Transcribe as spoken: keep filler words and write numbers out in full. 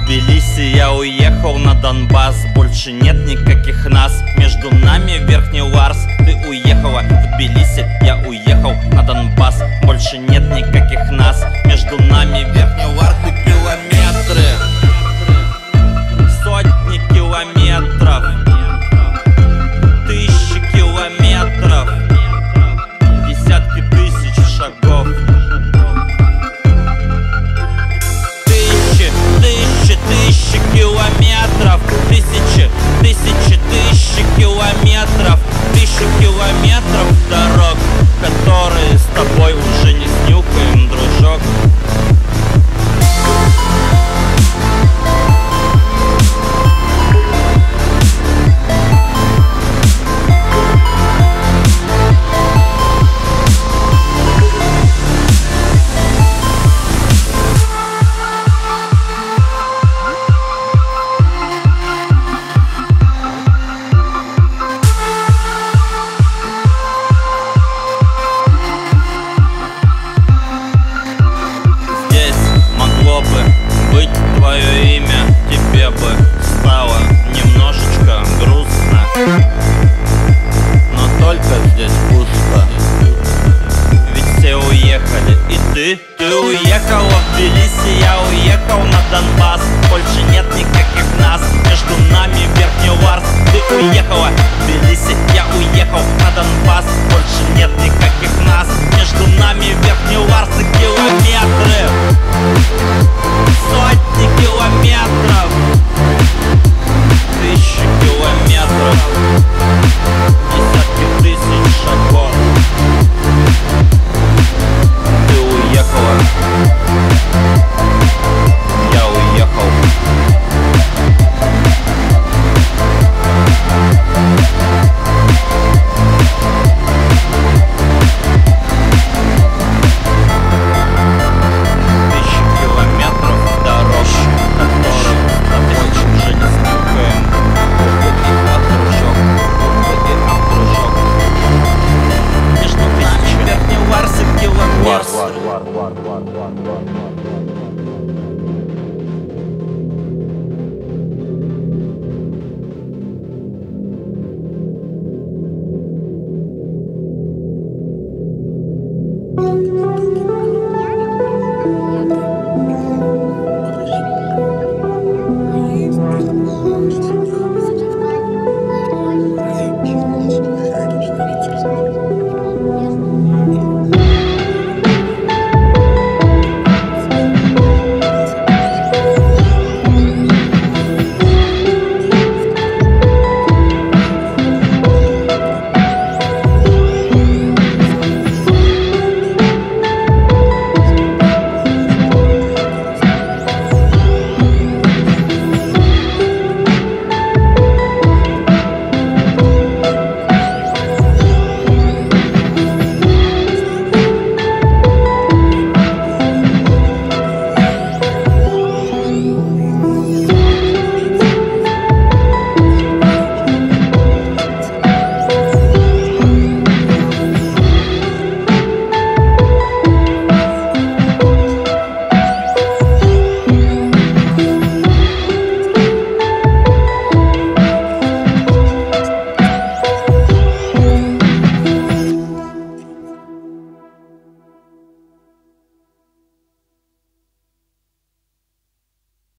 Тбилиси, я уехал на Донбасс. Больше нет никаких нас, между нами Верхний Ларс. Ты уехала в Тбилиси, я уехал на Донбасс. Больше нет никаких нас, между нами Верхний Ларс. И километры, сотни километров, тысячи километров, десятки тысяч шагов. Тысячи, тысячи, тысячи километров, тысячи, тысячи, тысячи километров, тысячи километров дорог, которые с тобой уже не снюхаем, дружок. Быть твое имя, тебе бы стало немножечко грустно, но только здесь пусто, ведь все уехали. И ты, ты уехала в Тбилиси, я уехал на Донбасс. Больше нет никаких нас, между нами Верхний Ларс. Ты уехала в Тбилиси, я уехал на Донбасс. Больше нет никаких нас, между нами Верхний Ларс. И километры, сотни километров, тысячи километров, десятки тысяч шагов. Ты уехала, я уехал. Thank you.